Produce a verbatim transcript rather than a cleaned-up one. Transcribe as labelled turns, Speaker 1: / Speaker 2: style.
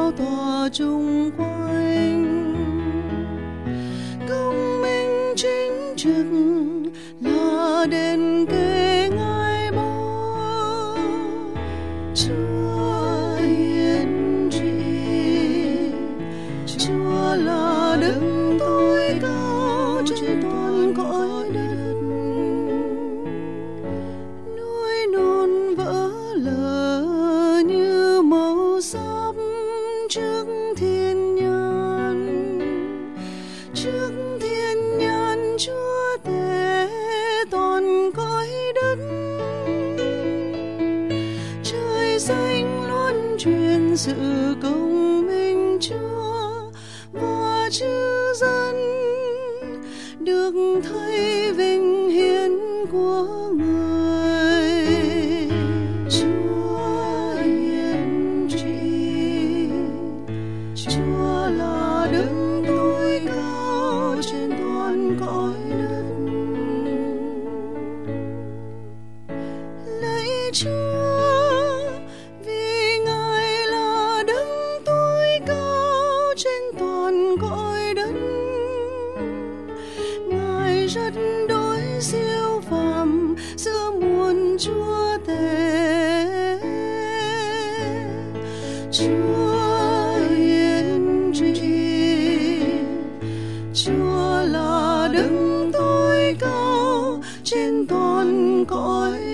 Speaker 1: bao tỏa chung quanh. Công minh chính trực là đền kê ngai bó. Chúa hiền trị, Chúa là đấng tối cao trên toàn cõi đất. Núi non vỡ lở như màu sáp trước thiên nhãn, trước thiên nhãn Chúa tể toàn cõi đất. Trời xanh luôn truyền sự công minh Chúa, và chư dân được thấy vinh hiển của người. Chúa hiền trị, Chúa là đấng tối cao trên toàn cõi đất. Lạy Chúa, vì Ngài là đấng tối cao trên toàn cõi đất. Ngài rất đối siêu phàm giữa muôn chúa tể. Chúa hiền trị, Chúa là đấng tối cao trên toàn cõi